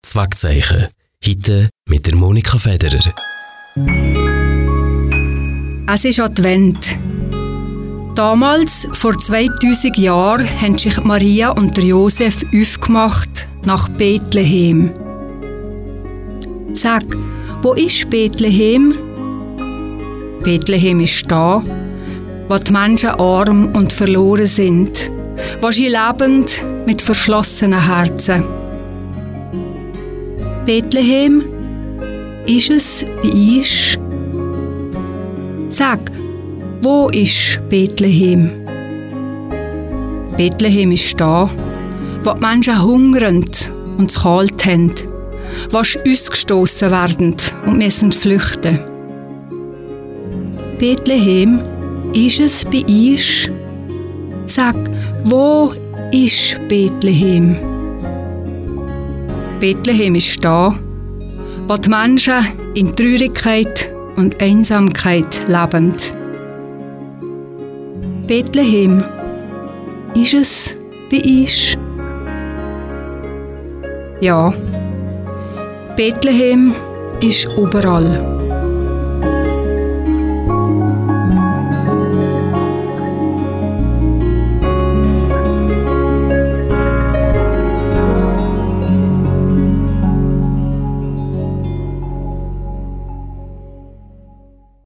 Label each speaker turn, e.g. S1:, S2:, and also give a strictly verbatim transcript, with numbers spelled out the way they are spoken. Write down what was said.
S1: Das Wagzeichen. Heute mit der Monika Federer.
S2: Es ist Advent. Damals, vor zweitausend Jahren, haben sich Maria und der Josef aufgemacht nach Bethlehem. Sag, wo ist Bethlehem? Bethlehem ist da, wo die Menschen arm und verloren sind, wo sie lebend mit verschlossenen Herzen. Bethlehem, ist es bei uns? Sag, wo ist Bethlehem? Bethlehem ist da, wo die Menschen hungernd und es kalt haben, wo sie ausgestossen werden und müssen flüchten. Bethlehem, ist es bei uns? Sag, wo ist Bethlehem? Bethlehem ist da, wo die Menschen in Traurigkeit und Einsamkeit leben. Bethlehem, ist es bei uns? Ja, Bethlehem ist überall.